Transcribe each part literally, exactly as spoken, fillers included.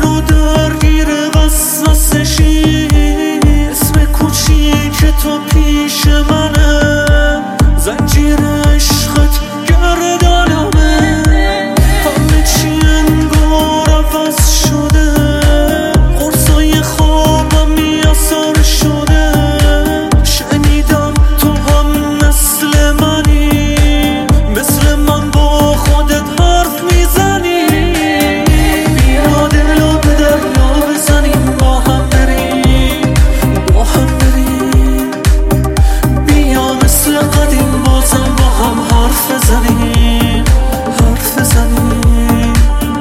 اسیر و درگیر وسوسشی، اسم کوچیک تو پیش منه، زنجیر عشقت گردنمه، همه چی انگار عوض شده، قرصای خوابم میاسر شده، شنیدم تو هم مثل منی، مثل من با خودت حرف میزنی، بیا دلو به دریا بزنیم، با هم بریم با هم بریم، بیا مثل قدیم بازم با هم حرف بزنیم حرف بزنیم.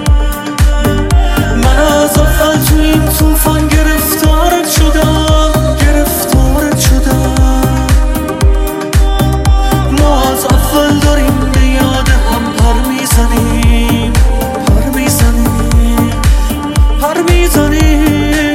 من از اول تو این طوفان گرفتارت شدم گرفتارت شدم، ما از اول داریم به یاد هم پر میزنیم پر میزنیم پر میزنیم.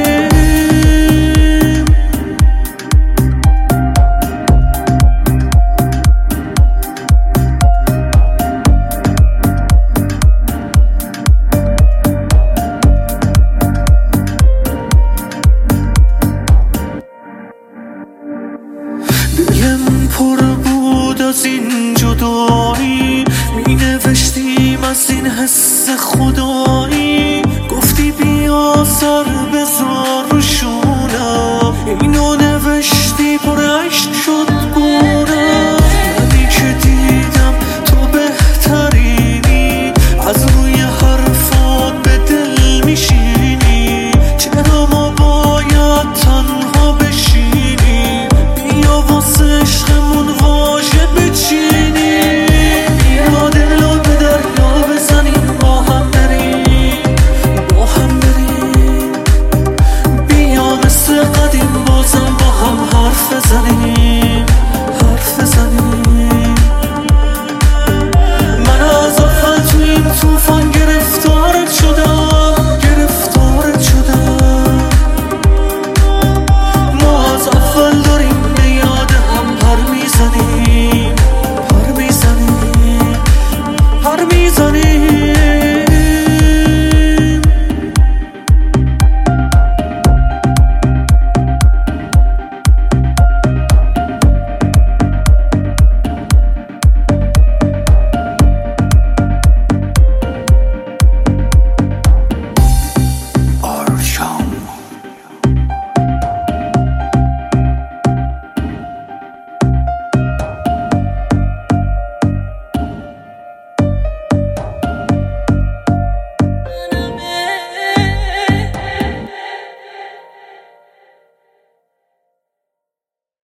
دلم پر بود از این جدایی، می نوشتیم از این حس خدایی، گفتی بیا سر بذار رو شونم، اینو نوشتی پر عشق شد گونم، منی که دیدم تو بهترینی، از روی حرفات به دل میشی،